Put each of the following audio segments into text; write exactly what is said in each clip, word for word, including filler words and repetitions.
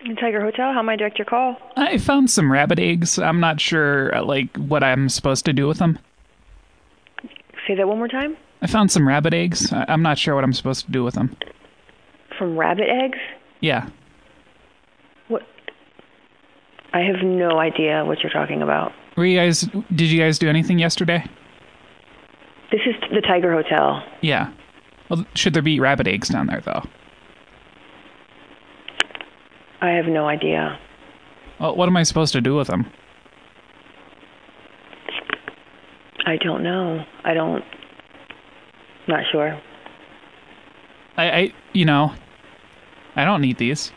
Tiger Hotel, how may I direct your call? I found some rabbit eggs. I'm not sure, uh, like, what I'm supposed to do with them. Say that one more time. I found some rabbit eggs. I- I'm not sure what I'm supposed to do with them. From rabbit eggs? Yeah. What? I have no idea what you're talking about. Were you guys, did you guys do anything yesterday? This is the Tiger Hotel. Yeah. Well, should there be rabbit eggs down there, though? I have no idea. Well, what am I supposed to do with them? I don't know. I don't... Not sure. I, I, you know, I don't need these.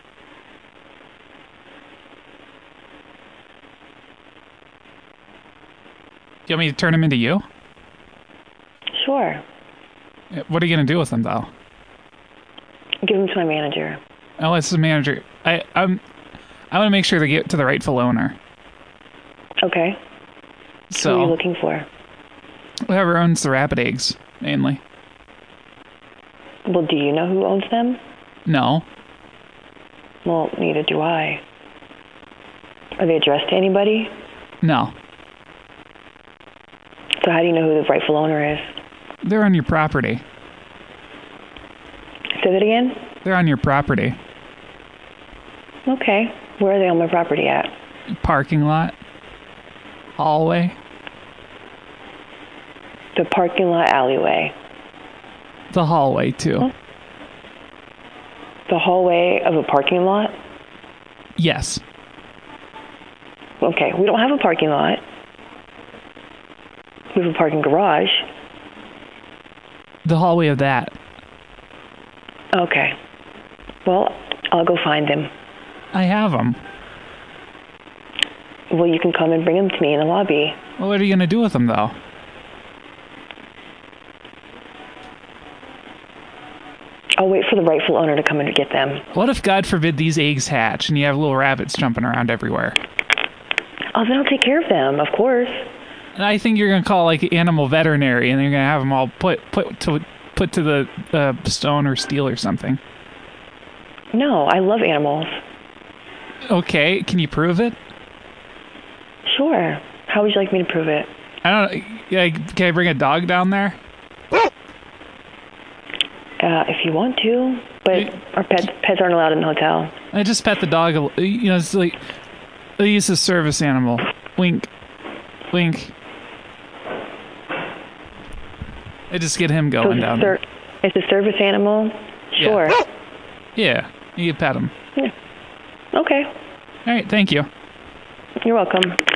Do you want me to turn them into you? Sure. What are you going to do with them, though? Give them to my manager. Oh, it's the manager. I, I'm, I want to make sure they get to the rightful owner. Okay. So, Who are you looking for? Whoever owns the rabbit eggs, mainly. Well, do you know who owns them? No. Well, neither do I. Are they addressed to anybody? No. So how do you know who the rightful owner is? They're on your property. Say that again? They're on your property. Okay. Where are they on my property at? Parking lot. Hallway. The parking lot alleyway. The hallway, too. Huh? The hallway of a parking lot? Yes. Okay, we don't have a parking lot. We have a parking garage. The hallway of that. Okay. Well, I'll go find them. I have them. Well, you can come and bring them to me in the lobby. Well, what are you going to do with them, though? I'll wait for the rightful owner to come and get them. What if, God forbid, these eggs hatch and you have little rabbits jumping around everywhere? Oh, then I'll take care of them, of course. And I think you're going to call, like, animal veterinary, and you're going to have them all put put to put to the uh, stone or steel or something. No, I love animals. Okay, can you prove it? Sure. How would you like me to prove it? I don't. Like, can I bring a dog down there? Uh, if you want to, but our pets pets aren't allowed in the hotel. I just pet the dog. a l- You know, it's like he's a service animal. Wink, wink. I just get him So going it's, a down ser- there. it's a service animal? Yeah. Sure. Yeah, you can pet him. Yeah. Okay. All right, thank you. You're welcome.